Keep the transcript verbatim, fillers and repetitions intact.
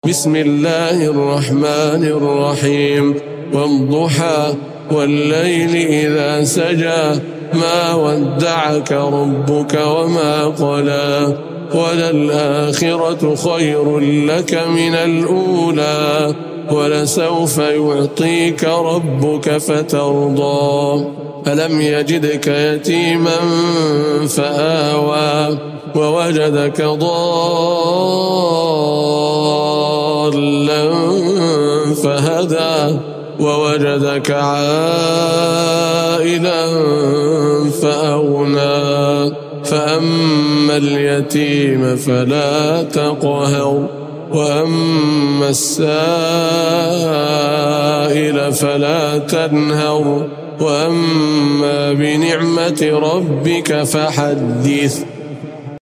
بسم الله الرحمن الرحيم والضحى والليل إذا سجى ما ودعك ربك وما قلى وللآخرة خير لك من الأولى ولسوف يعطيك ربك فترضى ألم يجدك يتيما فآوى ووجدك ضالا فهدى ووجدك عائلا فأغنى فأما اليتيم فلا تقهر وأما السائل فلا تنهر وأما بنعمة ربك فحدث.